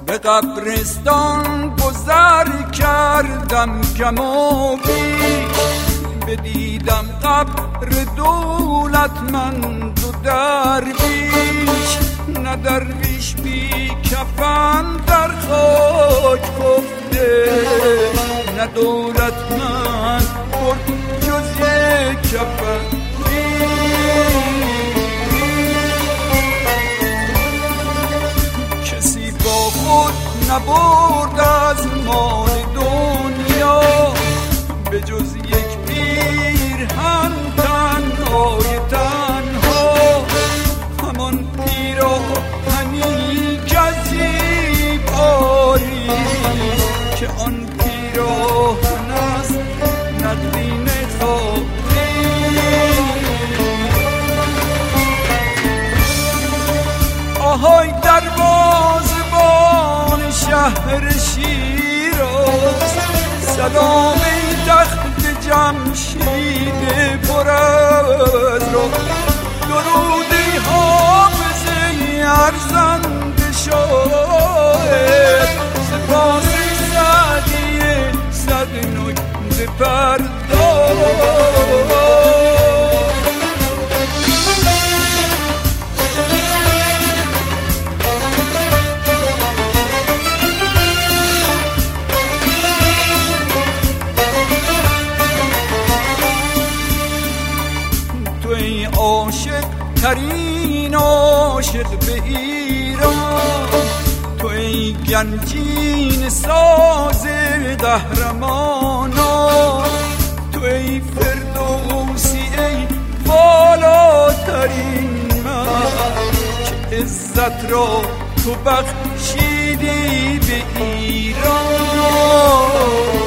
به قبرستان گذر کردم کم و بیش، بدیدم قبر دولتمند و درویش، نه درویش بی کفن در خاک خفته، نه دولتمند برد جز یک کفن. کسی با خود نبرد از مال دنیا به جز یک پیرهن تنهای تنها، همان پیراهنی کسی باری که آن پیراهن است نقدین خالی. آهای دروازه‌بان شهر شیراز، سلام ای تخت جمشید پر از راز، درودی حافظ ارزنده شاعر، سپاسی سعدی صد نکته پرداز. توی عاشق ترین عاشق به ایران، توی گنجین ساز قهرمانان، توی فردوسی ای بالاترین مرد که عزت را تو بخشیدی به ایران.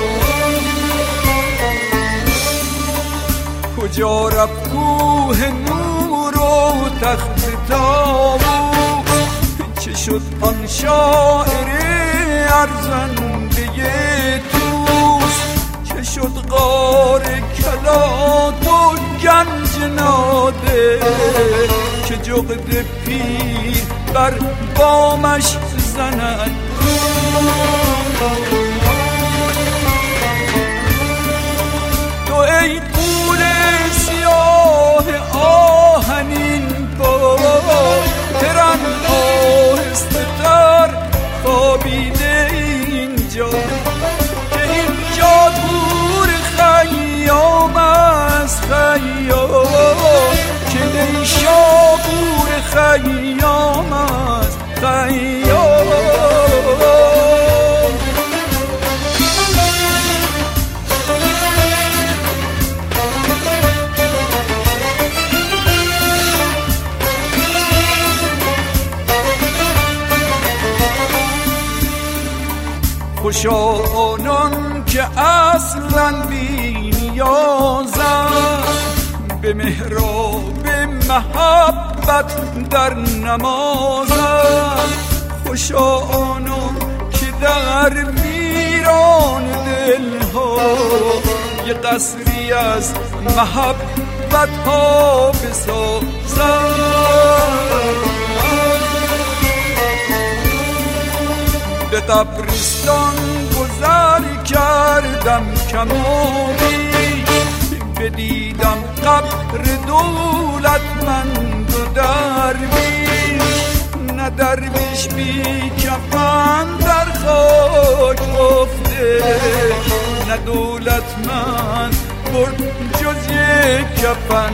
کجا رفت کوه نور و تخت طاووس، چه شد آن شاعر ارزنده طوس، چه شد غار کلات و گنج نادر که جغد پیر بر بامش زند. تو ای سیاه آهنین با ترن آهسته تر خوابیده اینجا، که اینجا دور خیام از خیام، که نیشابور خیام از خیام. خوشا آنان که اصلا بی نیازند، به محراب محبت در نمازند. خوشا آنان که در ویران دلها یه قصری از محبت ها بسازند. به قبرستان گذر کردم کم و بیش، بدیدم قبر دولتمند و درویش، نه درویش بی کفن در خاک خفته، نه دولتمند برد جز یک کفن.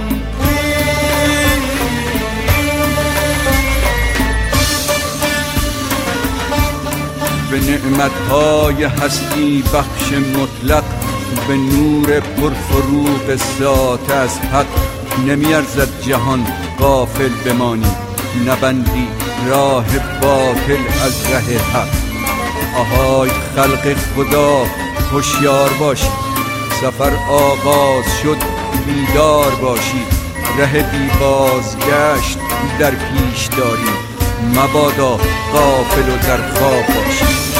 به نعمتهای هستی بخش مطلق، به نور پرفروغ ذات از حق، نمیارزد جهان غافل بمانی، نبندی راه باطل از ره حق. آهای خلق خدا هوشیار باشید، سفر آغاز شد بیدار باشید، ره بی بازگشت در پیش دارید، مبادا غافل و در خواب باشید.